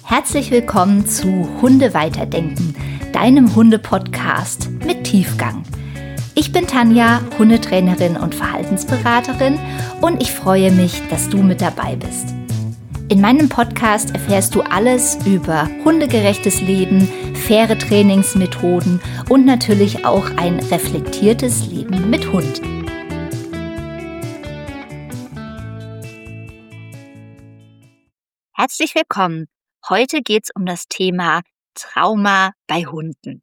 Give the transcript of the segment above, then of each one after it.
Herzlich willkommen zu Hunde weiterdenken, deinem Hunde-Podcast mit Tiefgang. Ich bin Tanja, Hundetrainerin und Verhaltensberaterin und ich freue mich, dass du mit dabei bist. In meinem Podcast erfährst du alles über hundegerechtes Leben, faire Trainingsmethoden und natürlich auch ein reflektiertes Leben mit Hund. Herzlich willkommen. Heute geht es um das Thema Trauma bei Hunden.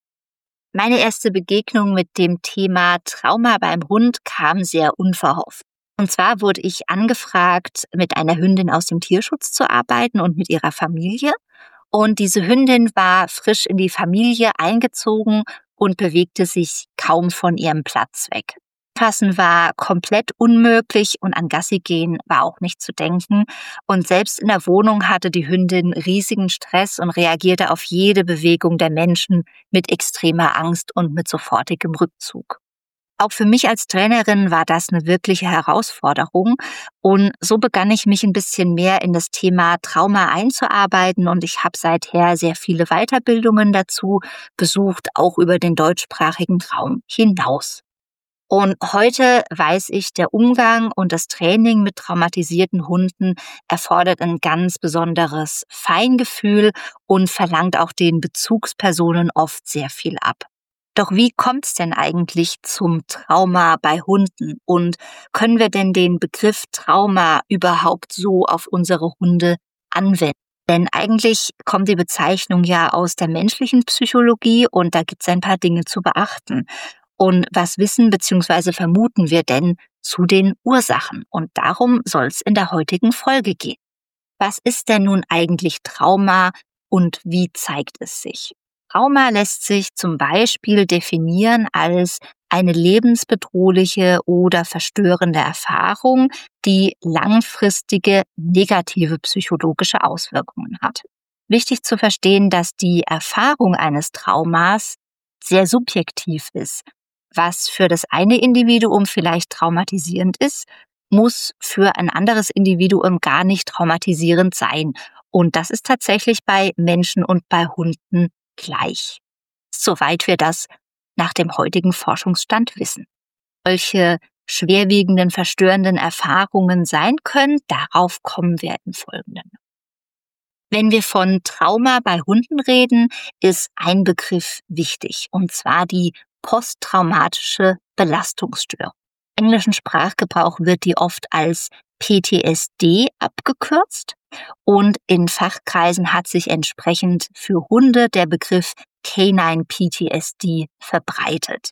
Meine erste Begegnung mit dem Thema Trauma beim Hund kam sehr unverhofft. Und zwar wurde ich angefragt, mit einer Hündin aus dem Tierschutz zu arbeiten und mit ihrer Familie. Und diese Hündin war frisch in die Familie eingezogen und bewegte sich kaum von ihrem Platz weg. Fassen war komplett unmöglich und an Gassi gehen war auch nicht zu denken. Und selbst in der Wohnung hatte die Hündin riesigen Stress und reagierte auf jede Bewegung der Menschen mit extremer Angst und mit sofortigem Rückzug. Auch für mich als Trainerin war das eine wirkliche Herausforderung und so begann ich mich ein bisschen mehr in das Thema Trauma einzuarbeiten und ich habe seither sehr viele Weiterbildungen dazu besucht, auch über den deutschsprachigen Raum hinaus. Und heute weiß ich, der Umgang und das Training mit traumatisierten Hunden erfordert ein ganz besonderes Feingefühl und verlangt auch den Bezugspersonen oft sehr viel ab. Doch wie kommt es denn eigentlich zum Trauma bei Hunden? Und können wir denn den Begriff Trauma überhaupt so auf unsere Hunde anwenden? Denn eigentlich kommt die Bezeichnung ja aus der menschlichen Psychologie und da gibt es ein paar Dinge zu beachten. Und was wissen bzw. vermuten wir denn zu den Ursachen? Und darum soll es in der heutigen Folge gehen. Was ist denn nun eigentlich Trauma und wie zeigt es sich? Trauma lässt sich zum Beispiel definieren als eine lebensbedrohliche oder verstörende Erfahrung, die langfristige negative psychologische Auswirkungen hat. Wichtig zu verstehen, dass die Erfahrung eines Traumas sehr subjektiv ist. Was für das eine Individuum vielleicht traumatisierend ist, muss für ein anderes Individuum gar nicht traumatisierend sein. Und das ist tatsächlich bei Menschen und bei Hunden gleich. Soweit wir das nach dem heutigen Forschungsstand wissen. Solche schwerwiegenden, verstörenden Erfahrungen sein können, darauf kommen wir im Folgenden. Wenn wir von Trauma bei Hunden reden, ist ein Begriff wichtig, und zwar die posttraumatische Belastungsstörung. Im englischen Sprachgebrauch wird die oft als PTSD abgekürzt und in Fachkreisen hat sich entsprechend für Hunde der Begriff Canine PTSD verbreitet.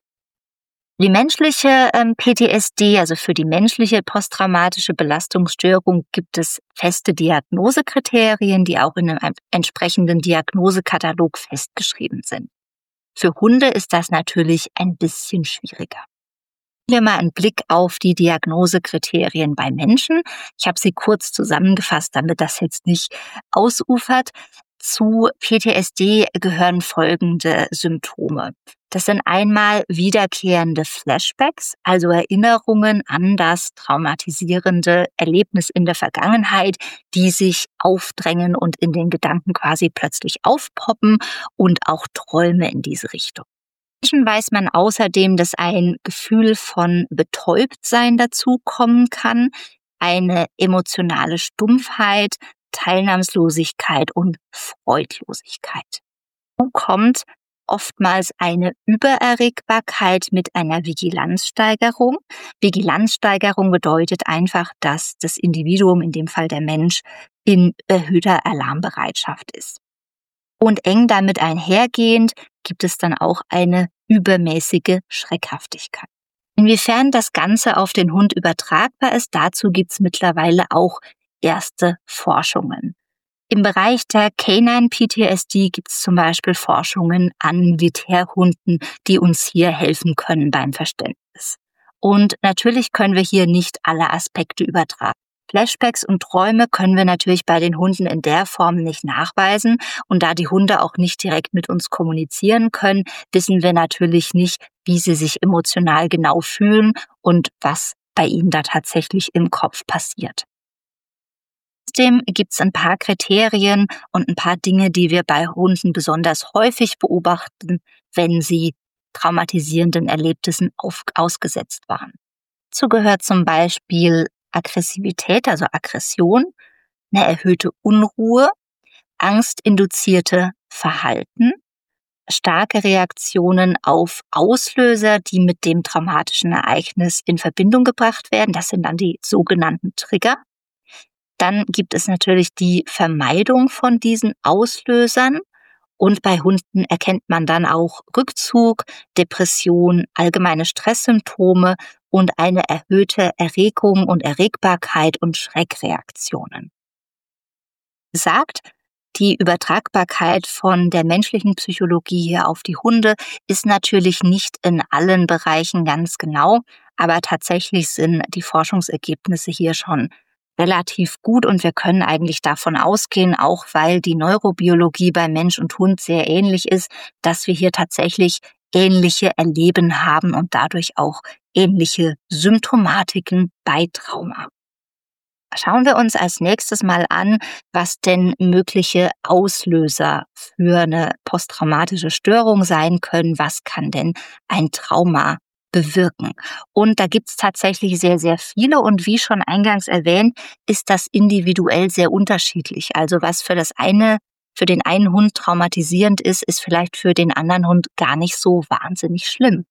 Die menschliche PTSD, also für die menschliche posttraumatische Belastungsstörung, gibt es feste Diagnosekriterien, die auch in einem entsprechenden Diagnosekatalog festgeschrieben sind. Für Hunde ist das natürlich ein bisschen schwieriger. Nehmen wir mal einen Blick auf die Diagnosekriterien bei Menschen. Ich habe sie kurz zusammengefasst, damit das jetzt nicht ausufert. Zu PTSD gehören folgende Symptome. Das sind einmal wiederkehrende Flashbacks, also Erinnerungen an das traumatisierende Erlebnis in der Vergangenheit, die sich aufdrängen und in den Gedanken quasi plötzlich aufpoppen und auch Träume in diese Richtung. Menschen weiß man außerdem, dass ein Gefühl von Betäubtsein dazukommen kann, eine emotionale Stumpfheit, Teilnahmslosigkeit und Freudlosigkeit. So kommt oftmals eine Übererregbarkeit mit einer Vigilanzsteigerung. Vigilanzsteigerung bedeutet einfach, dass das Individuum, in dem Fall der Mensch, in erhöhter Alarmbereitschaft ist. Und eng damit einhergehend gibt es dann auch eine übermäßige Schreckhaftigkeit. Inwiefern das Ganze auf den Hund übertragbar ist, dazu gibt es mittlerweile auch erste Forschungen. Im Bereich der Canine PTSD gibt es zum Beispiel Forschungen an Militärhunden, die uns hier helfen können beim Verständnis. Und natürlich können wir hier nicht alle Aspekte übertragen. Flashbacks und Träume können wir natürlich bei den Hunden in der Form nicht nachweisen. Und da die Hunde auch nicht direkt mit uns kommunizieren können, wissen wir natürlich nicht, wie sie sich emotional genau fühlen und was bei ihnen da tatsächlich im Kopf passiert. Trotzdem gibt es ein paar Kriterien und ein paar Dinge, die wir bei Hunden besonders häufig beobachten, wenn sie traumatisierenden Erlebnissen ausgesetzt waren. Dazu gehört zum Beispiel Aggressivität, also Aggression, eine erhöhte Unruhe, angstinduzierte Verhalten, starke Reaktionen auf Auslöser, die mit dem traumatischen Ereignis in Verbindung gebracht werden. Das sind dann die sogenannten Trigger. Dann gibt es natürlich die Vermeidung von diesen Auslösern. Und bei Hunden erkennt man dann auch Rückzug, Depression, allgemeine Stresssymptome und eine erhöhte Erregung und Erregbarkeit und Schreckreaktionen. Sagt, die Übertragbarkeit von der menschlichen Psychologie hier auf die Hunde ist natürlich nicht in allen Bereichen ganz genau, aber tatsächlich sind die Forschungsergebnisse hier schon relativ gut und wir können eigentlich davon ausgehen, auch weil die Neurobiologie bei Mensch und Hund sehr ähnlich ist, dass wir hier tatsächlich ähnliche Erleben haben und dadurch auch ähnliche Symptomatiken bei Trauma. Schauen wir uns als nächstes mal an, was denn mögliche Auslöser für eine posttraumatische Störung sein können. Was kann denn ein Trauma bewirken? Und da gibt's tatsächlich sehr, sehr viele. Und wie schon eingangs erwähnt, ist das individuell sehr unterschiedlich. Also was für den einen Hund traumatisierend ist, ist vielleicht für den anderen Hund gar nicht so wahnsinnig schlimm.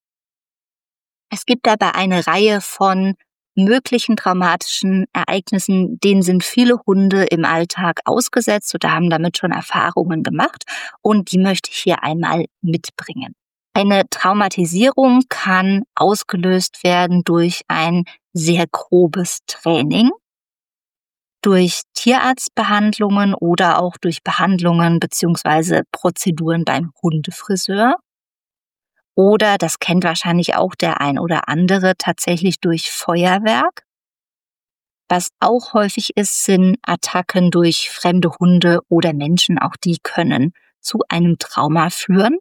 Es gibt aber eine Reihe von möglichen traumatischen Ereignissen, denen sind viele Hunde im Alltag ausgesetzt oder haben damit schon Erfahrungen gemacht und die möchte ich hier einmal mitbringen. Eine Traumatisierung kann ausgelöst werden durch ein sehr grobes Training, durch Tierarztbehandlungen oder auch durch Behandlungen bzw. Prozeduren beim Hundefriseur. Oder, das kennt wahrscheinlich auch der ein oder andere, tatsächlich durch Feuerwerk. Was auch häufig ist, sind Attacken durch fremde Hunde oder Menschen. Auch die können zu einem Trauma führen.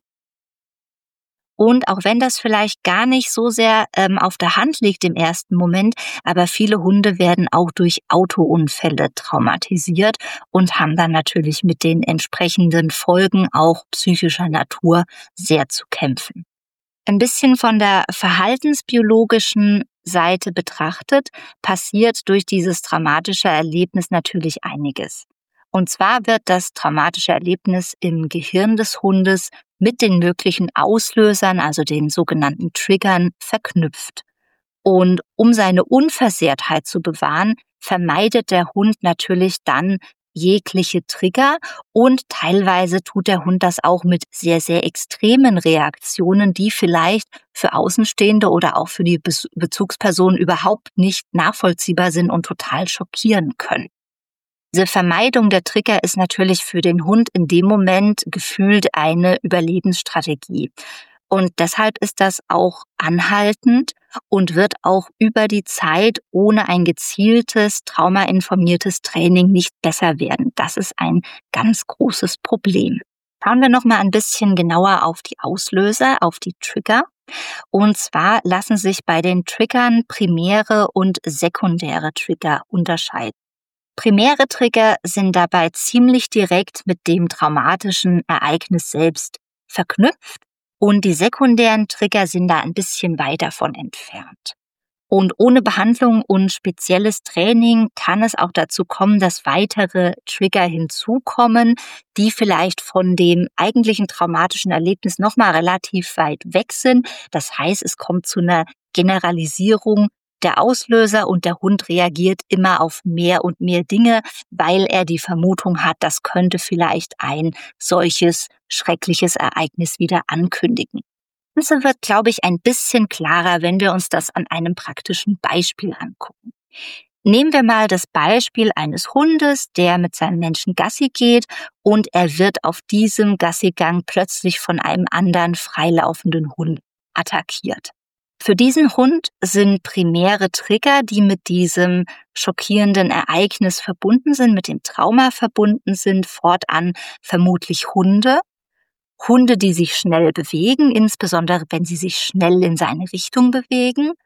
Und auch wenn das vielleicht gar nicht so sehr auf der Hand liegt im ersten Moment, aber viele Hunde werden auch durch Autounfälle traumatisiert und haben dann natürlich mit den entsprechenden Folgen auch psychischer Natur sehr zu kämpfen. Ein bisschen von der verhaltensbiologischen Seite betrachtet, passiert durch dieses traumatische Erlebnis natürlich einiges. Und zwar wird das traumatische Erlebnis im Gehirn des Hundes mit den möglichen Auslösern, also den sogenannten Triggern, verknüpft. Und um seine Unversehrtheit zu bewahren, vermeidet der Hund natürlich dann jegliche Trigger und teilweise tut der Hund das auch mit sehr, sehr extremen Reaktionen, die vielleicht für Außenstehende oder auch für die Bezugsperson überhaupt nicht nachvollziehbar sind und total schockieren können. Diese Vermeidung der Trigger ist natürlich für den Hund in dem Moment gefühlt eine Überlebensstrategie. Und deshalb ist das auch anhaltend und wird auch über die Zeit ohne ein gezieltes, traumainformiertes Training nicht besser werden. Das ist ein ganz großes Problem. Schauen wir noch mal ein bisschen genauer auf die Auslöser, auf die Trigger. Und zwar lassen sich bei den Triggern primäre und sekundäre Trigger unterscheiden. Primäre Trigger sind dabei ziemlich direkt mit dem traumatischen Ereignis selbst verknüpft. Und die sekundären Trigger sind da ein bisschen weit davon entfernt. Und ohne Behandlung und spezielles Training kann es auch dazu kommen, dass weitere Trigger hinzukommen, die vielleicht von dem eigentlichen traumatischen Erlebnis nochmal relativ weit weg sind. Das heißt, es kommt zu einer Generalisierung der Auslöser und der Hund reagiert immer auf mehr und mehr Dinge, weil er die Vermutung hat, das könnte vielleicht ein solches schreckliches Ereignis wieder ankündigen. Das wird, glaube ich, ein bisschen klarer, wenn wir uns das an einem praktischen Beispiel angucken. Nehmen wir mal das Beispiel eines Hundes, der mit seinem Menschen Gassi geht und er wird auf diesem Gassigang plötzlich von einem anderen freilaufenden Hund attackiert. Für diesen Hund sind primäre Trigger, die mit diesem schockierenden Ereignis verbunden sind, mit dem Trauma verbunden sind, fortan vermutlich Hunde. Hunde, die sich schnell bewegen, insbesondere wenn sie sich schnell in seine Richtung bewegen.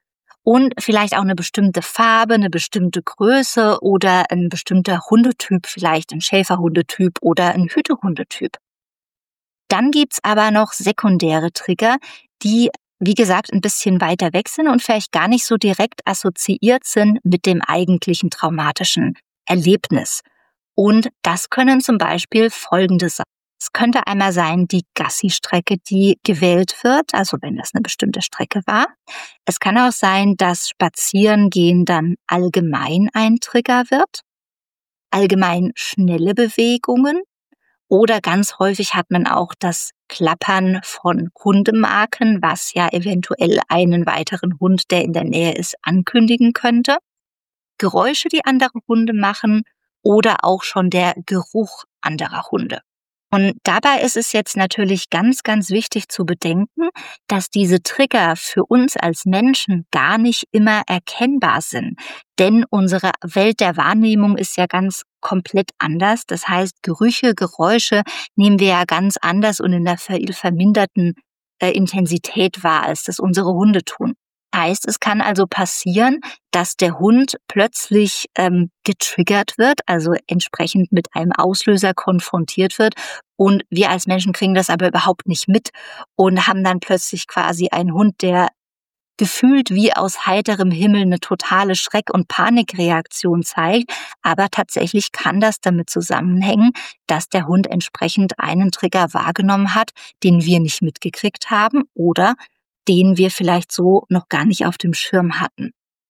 und vielleicht auch eine bestimmte Farbe, eine bestimmte Größe oder ein bestimmter Hundetyp, vielleicht ein Schäferhundetyp oder ein Hütehundetyp. Dann gibt's aber noch sekundäre Trigger, die, wie gesagt, ein bisschen weiter weg sind und vielleicht gar nicht so direkt assoziiert sind mit dem eigentlichen traumatischen Erlebnis. Und das können zum Beispiel folgende sein. Es könnte einmal sein, die Gassi-Strecke, die gewählt wird, also wenn das eine bestimmte Strecke war. Es kann auch sein, dass Spazierengehen dann allgemein ein Trigger wird, allgemein schnelle Bewegungen oder ganz häufig hat man auch das Klappern von Hundemarken, was ja eventuell einen weiteren Hund, der in der Nähe ist, ankündigen könnte. Geräusche, die andere Hunde machen oder auch schon der Geruch anderer Hunde. Und dabei ist es jetzt natürlich ganz, ganz wichtig zu bedenken, dass diese Trigger für uns als Menschen gar nicht immer erkennbar sind. Denn unsere Welt der Wahrnehmung ist ja ganz komplett anders. Das heißt, Gerüche, Geräusche nehmen wir ja ganz anders und in der verminderten Intensität wahr, als das unsere Hunde tun. Heißt, es kann also passieren, dass der Hund plötzlich getriggert wird, also entsprechend mit einem Auslöser konfrontiert wird und wir als Menschen kriegen das aber überhaupt nicht mit und haben dann plötzlich quasi einen Hund, der gefühlt wie aus heiterem Himmel eine totale Schreck- und Panikreaktion zeigt, aber tatsächlich kann das damit zusammenhängen, dass der Hund entsprechend einen Trigger wahrgenommen hat, den wir nicht mitgekriegt haben oder den wir vielleicht so noch gar nicht auf dem Schirm hatten.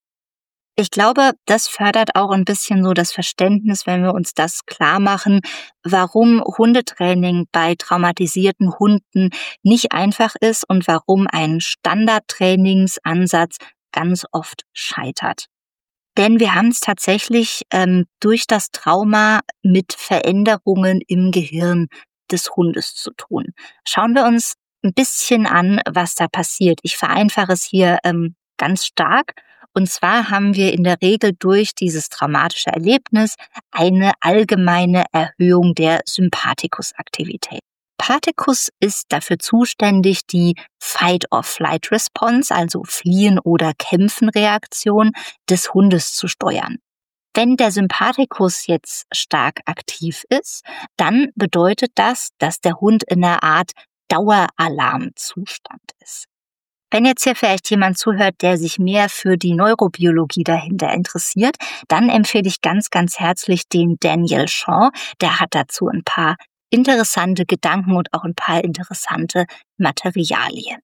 Ich glaube, das fördert auch ein bisschen so das Verständnis, wenn wir uns das klar machen, warum Hundetraining bei traumatisierten Hunden nicht einfach ist und warum ein Standardtrainingsansatz ganz oft scheitert. Denn wir haben es tatsächlich durch das Trauma mit Veränderungen im Gehirn des Hundes zu tun. Schauen wir uns ein bisschen an, was da passiert. Ich vereinfache es hier ganz stark. Und zwar haben wir in der Regel durch dieses traumatische Erlebnis eine allgemeine Erhöhung der Sympathikusaktivität. Sympathikus ist dafür zuständig, die Fight-or-Flight-Response, also Fliehen- oder Kämpfen-Reaktion des Hundes zu steuern. Wenn der Sympathikus jetzt stark aktiv ist, dann bedeutet das, dass der Hund in einer Art Daueralarmzustand ist. Wenn jetzt hier vielleicht jemand zuhört, der sich mehr für die Neurobiologie dahinter interessiert, dann empfehle ich ganz, ganz herzlich den Daniel Shaw. Der hat dazu ein paar interessante Gedanken und auch ein paar interessante Materialien.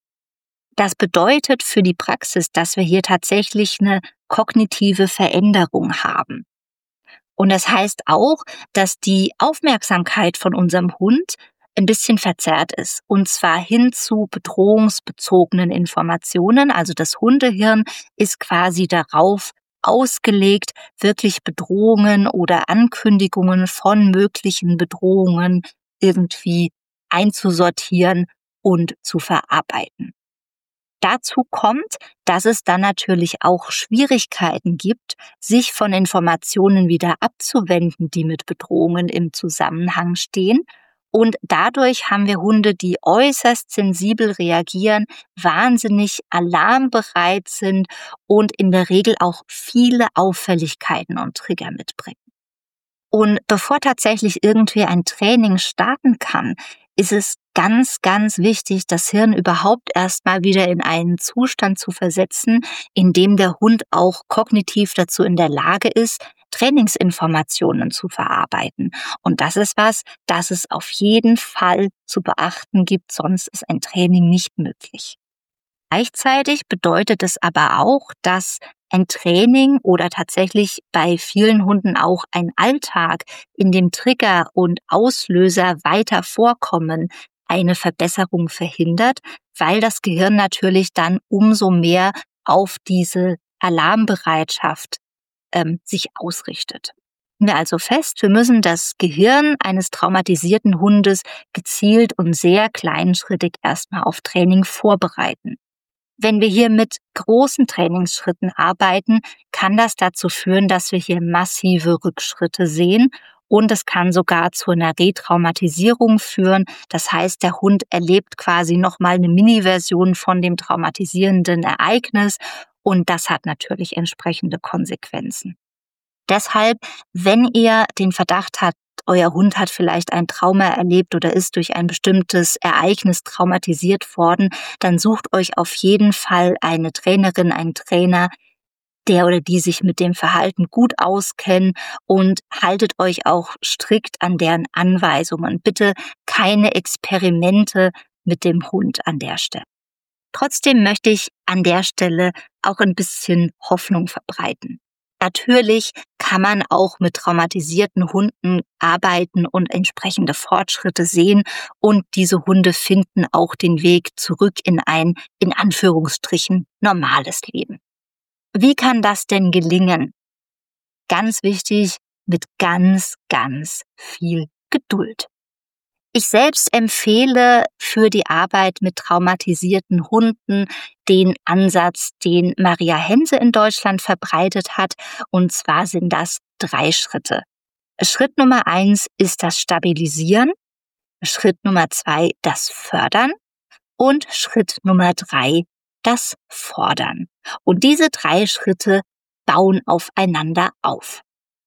Das bedeutet für die Praxis, dass wir hier tatsächlich eine kognitive Veränderung haben. Und das heißt auch, dass die Aufmerksamkeit von unserem Hund ein bisschen verzerrt ist. Und zwar hin zu bedrohungsbezogenen Informationen. Also das Hundehirn ist quasi darauf ausgelegt, wirklich Bedrohungen oder Ankündigungen von möglichen Bedrohungen irgendwie einzusortieren und zu verarbeiten. Dazu kommt, dass es dann natürlich auch Schwierigkeiten gibt, sich von Informationen wieder abzuwenden, die mit Bedrohungen im Zusammenhang stehen. Und dadurch haben wir Hunde, die äußerst sensibel reagieren, wahnsinnig alarmbereit sind und in der Regel auch viele Auffälligkeiten und Trigger mitbringen. Und bevor tatsächlich irgendwie ein Training starten kann, ist es ganz, ganz wichtig, das Hirn überhaupt erstmal wieder in einen Zustand zu versetzen, in dem der Hund auch kognitiv dazu in der Lage ist, Trainingsinformationen zu verarbeiten. Und das ist was, das es auf jeden Fall zu beachten gibt, sonst ist ein Training nicht möglich. Gleichzeitig bedeutet es aber auch, dass ein Training oder tatsächlich bei vielen Hunden auch ein Alltag, in dem Trigger und Auslöser weiter vorkommen, eine Verbesserung verhindert, weil das Gehirn natürlich dann umso mehr auf diese Alarmbereitschaft sich ausrichtet. Halten wir also fest, wir müssen das Gehirn eines traumatisierten Hundes gezielt und sehr kleinschrittig erstmal auf Training vorbereiten. Wenn wir hier mit großen Trainingsschritten arbeiten, kann das dazu führen, dass wir hier massive Rückschritte sehen und es kann sogar zu einer Retraumatisierung führen. Das heißt, der Hund erlebt quasi nochmal eine Mini-Version von dem traumatisierenden Ereignis und das hat natürlich entsprechende Konsequenzen. Deshalb, wenn ihr den Verdacht habt, euer Hund hat vielleicht ein Trauma erlebt oder ist durch ein bestimmtes Ereignis traumatisiert worden, dann sucht euch auf jeden Fall eine Trainerin, einen Trainer, der oder die sich mit dem Verhalten gut auskennen, und haltet euch auch strikt an deren Anweisungen. Bitte keine Experimente mit dem Hund an der Stelle. Trotzdem möchte ich an der Stelle auch ein bisschen Hoffnung verbreiten. Natürlich kann man auch mit traumatisierten Hunden arbeiten und entsprechende Fortschritte sehen, und diese Hunde finden auch den Weg zurück in ein, in Anführungsstrichen, normales Leben. Wie kann das denn gelingen? Ganz wichtig, mit ganz, ganz viel Geduld. Ich selbst empfehle für die Arbeit mit traumatisierten Hunden den Ansatz, den Maria Hense in Deutschland verbreitet hat, und zwar sind das 3 Schritte. Schritt Nummer 1 ist das Stabilisieren, Schritt Nummer 2 das Fördern und Schritt Nummer 3 das Fordern. Und diese 3 Schritte bauen aufeinander auf.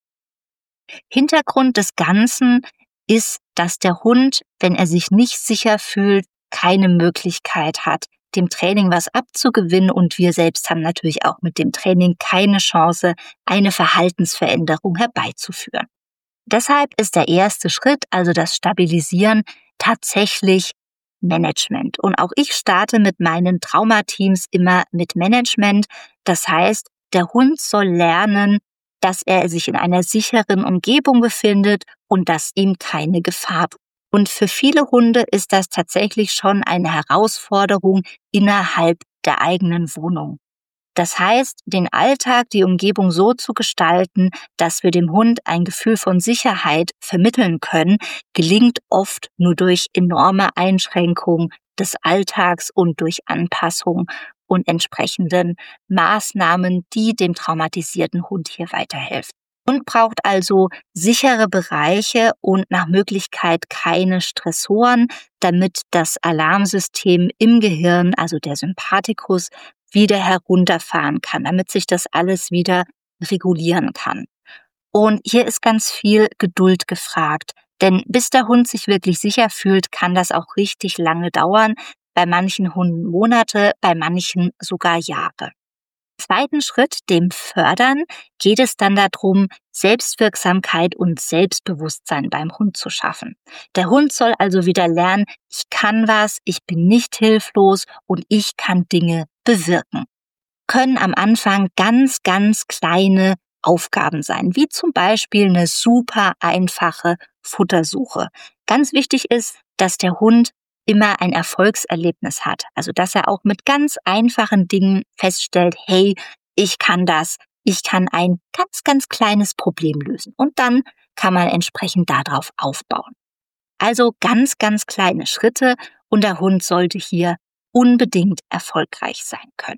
Hintergrund des Ganzen ist, dass der Hund, wenn er sich nicht sicher fühlt, keine Möglichkeit hat, dem Training was abzugewinnen, und wir selbst haben natürlich auch mit dem Training keine Chance, eine Verhaltensveränderung herbeizuführen. Deshalb ist der erste Schritt, also das Stabilisieren, tatsächlich Management. Und auch ich starte mit meinen Traumateams immer mit Management. Das heißt, der Hund soll lernen, dass er sich in einer sicheren Umgebung befindet und dass ihm keine Gefahr droht. Und für viele Hunde ist das tatsächlich schon eine Herausforderung innerhalb der eigenen Wohnung. Das heißt, den Alltag, die Umgebung so zu gestalten, dass wir dem Hund ein Gefühl von Sicherheit vermitteln können, gelingt oft nur durch enorme Einschränkungen des Alltags und durch Anpassung und entsprechenden Maßnahmen, die dem traumatisierten Hund hier weiterhelfen. Der Hund braucht also sichere Bereiche und nach Möglichkeit keine Stressoren, damit das Alarmsystem im Gehirn, also der Sympathikus, wieder herunterfahren kann, damit sich das alles wieder regulieren kann. Und hier ist ganz viel Geduld gefragt, denn bis der Hund sich wirklich sicher fühlt, kann das auch richtig lange dauern, bei manchen Hunden Monate, bei manchen sogar Jahre. Im zweiten Schritt, dem Fördern, geht es dann darum, Selbstwirksamkeit und Selbstbewusstsein beim Hund zu schaffen. Der Hund soll also wieder lernen, ich kann was, ich bin nicht hilflos und ich kann Dinge bewirken. Können am Anfang ganz, ganz kleine Aufgaben sein, wie zum Beispiel eine super einfache Futtersuche. Ganz wichtig ist, dass der Hund immer ein Erfolgserlebnis hat. Also dass er auch mit ganz einfachen Dingen feststellt, hey, ich kann das, ich kann ein ganz, ganz kleines Problem lösen. Und dann kann man entsprechend darauf aufbauen. Also ganz, ganz kleine Schritte, und der Hund sollte hier unbedingt erfolgreich sein können.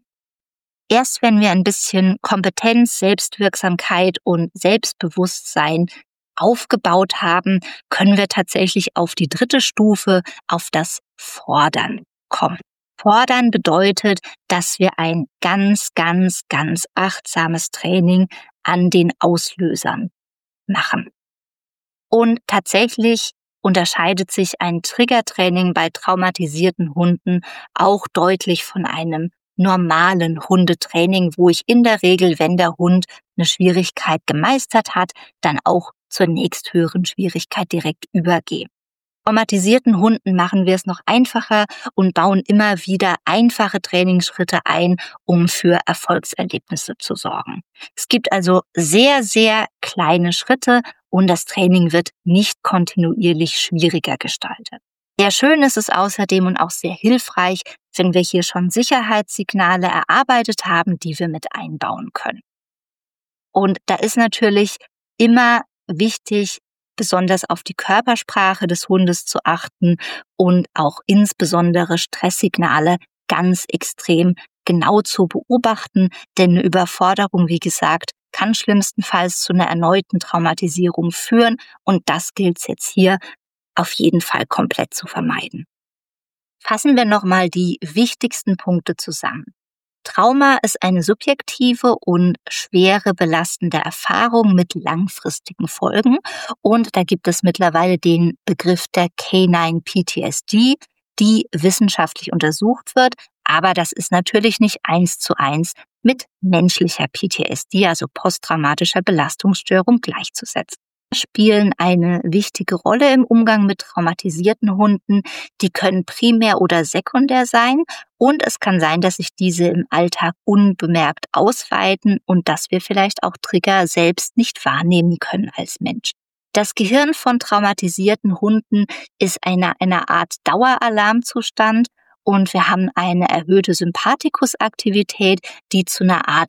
Erst wenn wir ein bisschen Kompetenz, Selbstwirksamkeit und Selbstbewusstsein aufgebaut haben, können wir tatsächlich auf die 3. Stufe, auf das Fordern kommen. Fordern bedeutet, dass wir ein ganz, ganz, ganz achtsames Training an den Auslösern machen. Und tatsächlich unterscheidet sich ein Triggertraining bei traumatisierten Hunden auch deutlich von einem normalen Hundetraining, wo ich in der Regel, wenn der Hund eine Schwierigkeit gemeistert hat, dann auch zur nächsthöheren Schwierigkeit direkt übergehe. Traumatisierten Hunden machen wir es noch einfacher und bauen immer wieder einfache Trainingsschritte ein, um für Erfolgserlebnisse zu sorgen. Es gibt also sehr, sehr kleine Schritte und das Training wird nicht kontinuierlich schwieriger gestaltet. Sehr schön ist es außerdem und auch sehr hilfreich, wenn wir hier schon Sicherheitssignale erarbeitet haben, die wir mit einbauen können. Und da ist natürlich immer wichtig, besonders auf die Körpersprache des Hundes zu achten und auch insbesondere Stresssignale ganz extrem genau zu beobachten, denn eine Überforderung, wie gesagt, kann schlimmstenfalls zu einer erneuten Traumatisierung führen, und das gilt es jetzt hier auf jeden Fall komplett zu vermeiden. Fassen wir nochmal die wichtigsten Punkte zusammen. Trauma ist eine subjektive und schwere belastende Erfahrung mit langfristigen Folgen. Und da gibt es mittlerweile den Begriff der Canine PTSD, die wissenschaftlich untersucht wird. Aber das ist natürlich nicht 1:1 mit menschlicher PTSD, also posttraumatischer Belastungsstörung, gleichzusetzen. Spielen eine wichtige Rolle im Umgang mit traumatisierten Hunden. Die können primär oder sekundär sein und es kann sein, dass sich diese im Alltag unbemerkt ausweiten und dass wir vielleicht auch Trigger selbst nicht wahrnehmen können als Mensch. Das Gehirn von traumatisierten Hunden ist eine Art Daueralarmzustand und wir haben eine erhöhte Sympathikusaktivität, die zu einer Art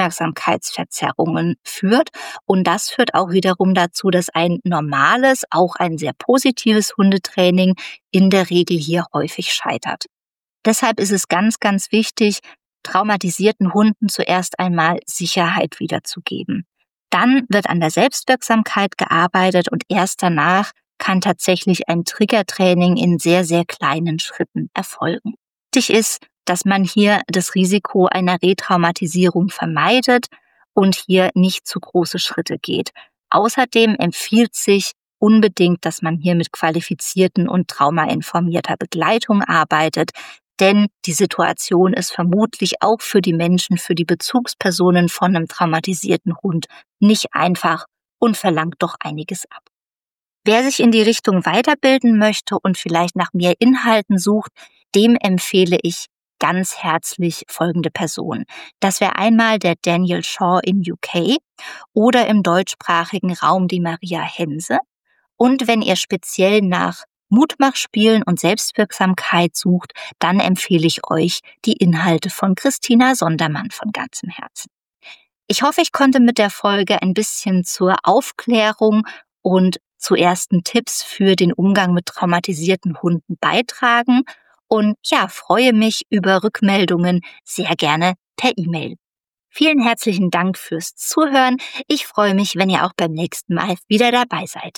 Aufmerksamkeitsverzerrungen führt. Und das führt auch wiederum dazu, dass ein normales, auch ein sehr positives Hundetraining in der Regel hier häufig scheitert. Deshalb ist es ganz, ganz wichtig, traumatisierten Hunden zuerst einmal Sicherheit wiederzugeben. Dann wird an der Selbstwirksamkeit gearbeitet und erst danach kann tatsächlich ein Triggertraining in sehr, sehr kleinen Schritten erfolgen. Wichtig ist, dass man hier das Risiko einer Retraumatisierung vermeidet und hier nicht zu große Schritte geht. Außerdem empfiehlt sich unbedingt, dass man hier mit qualifizierten und traumainformierter Begleitung arbeitet, denn die Situation ist vermutlich auch für die Menschen, für die Bezugspersonen von einem traumatisierten Hund nicht einfach und verlangt doch einiges ab. Wer sich in die Richtung weiterbilden möchte und vielleicht nach mehr Inhalten sucht, dem empfehle ich ganz herzlich folgende Personen. Das wäre einmal der Daniel Shaw in UK oder im deutschsprachigen Raum die Maria Hense. Und wenn ihr speziell nach Mutmachspielen und Selbstwirksamkeit sucht, dann empfehle ich euch die Inhalte von Christina Sondermann von ganzem Herzen. Ich hoffe, ich konnte mit der Folge ein bisschen zur Aufklärung und zu ersten Tipps für den Umgang mit traumatisierten Hunden beitragen und freue mich über Rückmeldungen sehr gerne per E-Mail. Vielen herzlichen Dank fürs Zuhören. Ich freue mich, wenn ihr auch beim nächsten Mal wieder dabei seid.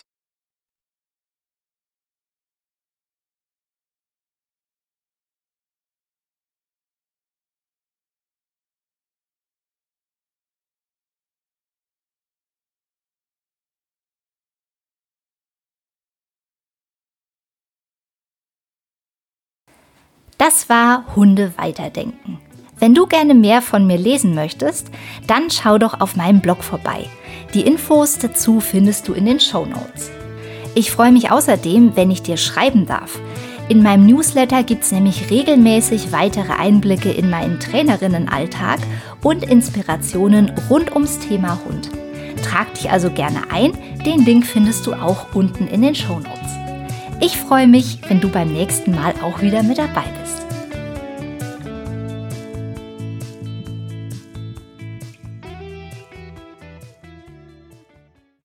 Das war Hunde weiterdenken. Wenn du gerne mehr von mir lesen möchtest, dann schau doch auf meinem Blog vorbei. Die Infos dazu findest du in den Shownotes. Ich freue mich außerdem, wenn ich dir schreiben darf. In meinem Newsletter gibt es nämlich regelmäßig weitere Einblicke in meinen Trainerinnenalltag und Inspirationen rund ums Thema Hund. Trag dich also gerne ein, den Link findest du auch unten in den Shownotes. Ich freue mich, wenn du beim nächsten Mal auch wieder mit dabei bist.